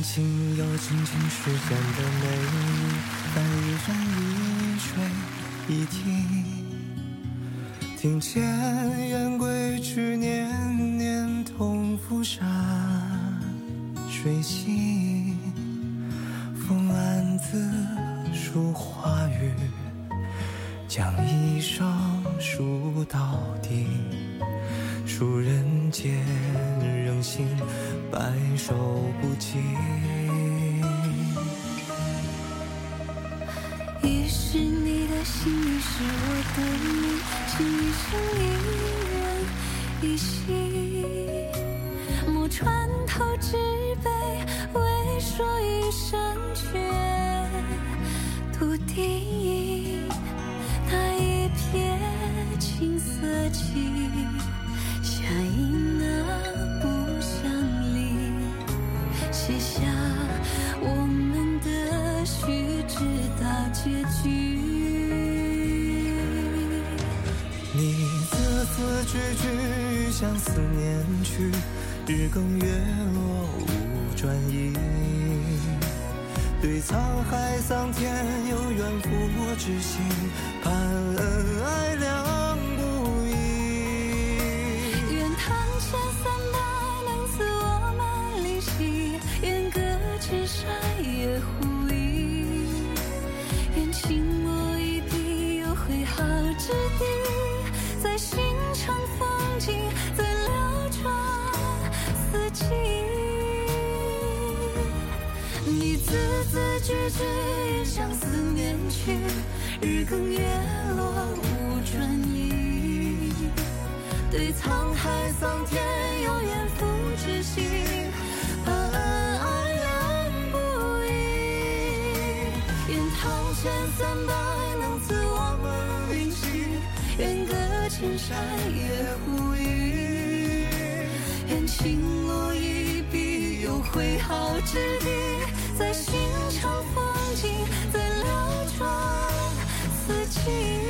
情有静静时间的美丽，但一人一水一听，听见雁归之年年同浮沙水行，风暗自书花语，将一生书到底，书人间仍行，白首不及。 一是你的心，一是我的命，情一生一人一心。莫穿透纸杯，为说一声却独定。那一瞥青色起，下一那不相离，写下我们的序，直到结局。 你字字句句向思念去，日更月落无转移，对沧海桑田有远赴之心，盼恩爱两不疑。 愿堂前300能赐我们灵犀，愿隔千山也互依，愿轻墨一笔有挥毫之地，在心城风景，在流转四季。你字字句句向思念去，日更月落无转移，对沧海桑田有远赴之心，盼恩爱两不疑。愿堂前300能赐我们灵犀，愿隔千山也互依，愿轻落一笔有挥毫之地，在心城风景，在流转四季。